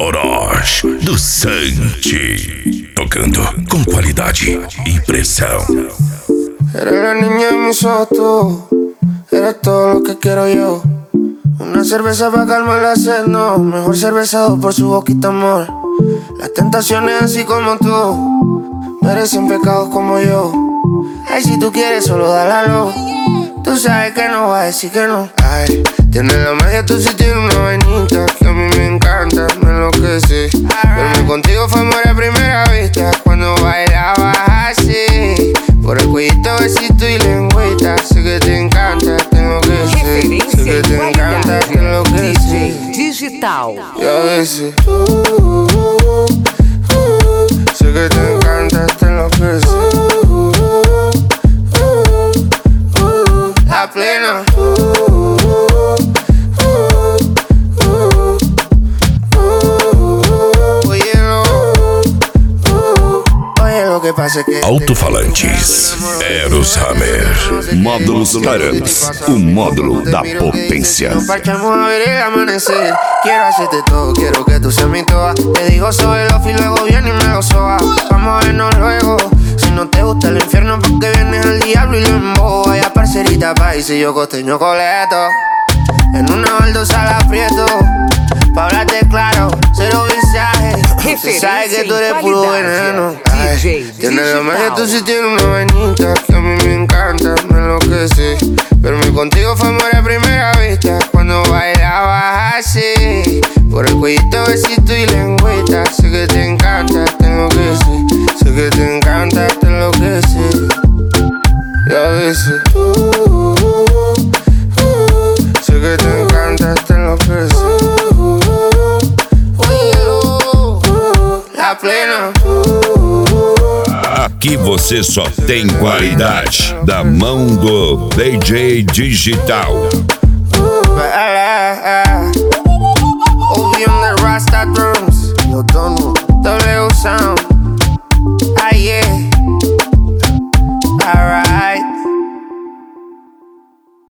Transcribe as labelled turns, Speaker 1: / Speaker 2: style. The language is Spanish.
Speaker 1: Orochi do Santi, tocando com qualidade e pressão.
Speaker 2: Eres la niña de mis ojos, tú eres todo lo que quiero yo. Una cerveza para calmar la sed, no. Mejor cervezado por su boquita, amor. Las tentaciones así como tú merecen pecados como yo. Ay, si tú quieres solo dale a lo. Tú sabes que no va a decir que no. Ay, tienes la magia, tú sí tienes una vainita que a mí me encanta, me enloquece. Verme contigo fue amor a primera vista cuando bailabas así. Por el cuellito, besito y lengüita. Sé que te encanta, te enloquece. Sé que te encanta, te enloquece.
Speaker 3: DJ Digital.
Speaker 2: Y a veces sé que te encanta, te enloquece. La plena. Que pasa que
Speaker 1: Alto-falantes Eros Hammer.
Speaker 4: Módulos Caramps, o módulo da potência.
Speaker 2: Parchamos a ver el amanecer. Quiero hacerte todo, quiero que tú seas mi toa. Te digo sobre los y luego viene y me lo soba. Vamos a vernos luego. Si no te gusta el infierno, porque vienes al diablo y lo embobo. Vaya parcerita país y yo costeño coleto. En una baldosa la aprieto. Pa' hablarte claro, cero visaje. Tú sabes que tú eres puro veneno. Ay, tienes la magia, tú sí tienes una vainita que a mí me encanta, me enloquece. Verme contigo fue amor a primera vista cuando bailabas así. Por el cuellito, besito y lengüita. Sé que te encanta, te enloquece. Sé que te encanta, te enloquece. Y a veces sé que te encanta, te enloquece. La plena.
Speaker 4: Aqui você só tem qualidade da mão do DJ Digital.
Speaker 2: OVM the Rasta drums. Yo, don't know.